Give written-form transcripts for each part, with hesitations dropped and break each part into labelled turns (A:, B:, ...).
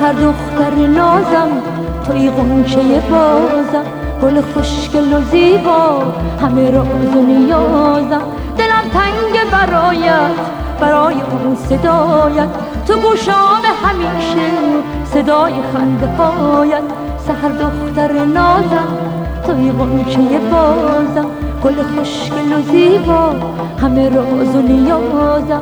A: سحر دختر نازم، توی غنچه بازم، گل خوشگل و زیبا، همه راز و نیازم. دلم تنگ برایت، برای اون صدایت، تو گوشام همیشه صدای خنده هایت. سحر دختر نازم، توی غنچه بازم، گل خوشگل و زیبا، همه راز و نیازم.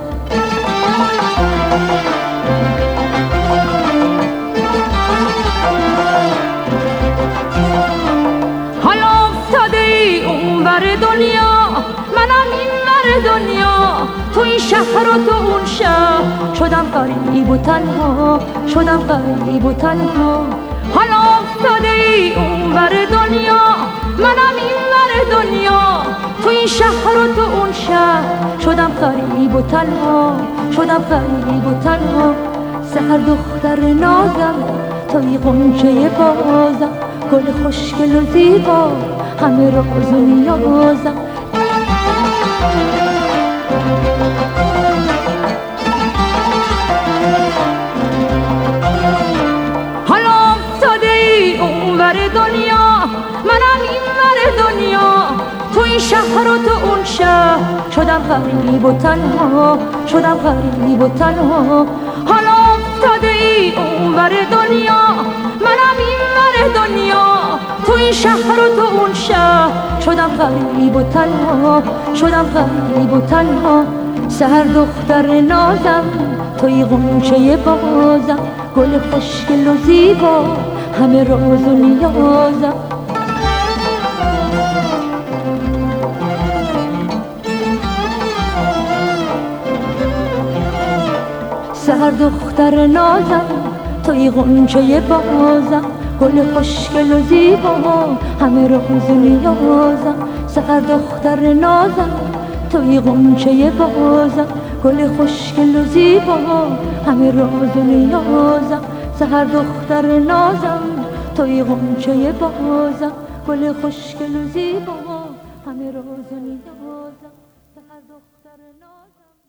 A: حالا افتاده ای اون ور دنیا، منم این ور دنیا، تو این شهر و تو اون شهر، شدم غریب و تنها، شدم غریب و تنها. حالا افتاده ای اون ور دنیا، منم این ور دنیا، تو این شهر و تو اون شهر، شدم غریب و تنها، شدم غریب و تنها. سحر دختر نازم، توی غنچه بازم، گل خوشگل و زیبا، همه راز و نیازم. حالا افتاده ای اون ور دنیا، منم این ور دنیا، تو این شهر و تو اون شهر، شدم غریب و تنها، شدم غریب و تنها. حالا افتاده ای اون ور دنیا، منم این ور دنیا، تو این شهر و تو اون شهر، شدم غریب و تنها، شدم غریب و تنها. سحر دختر نازم، توی غنچه بازم، گل خوشگل و زیبا، همه راز و نیازم. سحر دختر نازم، توی غنچه بازم، گل خوشگل و زیبا، همه راز و نیازم. سحر دختر نازم، توی غنچه بازم، گل خوشگل و زیبا، همه راز و نیازم. سحر دختر نازم، توی غنچه بازم، گل خوشگل و زیبا، همه راز و نیازم. سحر دختر نازم.